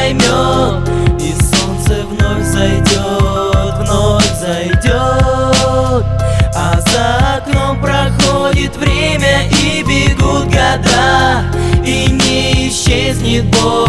поймет, и солнце вновь зайдет, а за окном проходит время, и бегут года, и не исчезнет боль.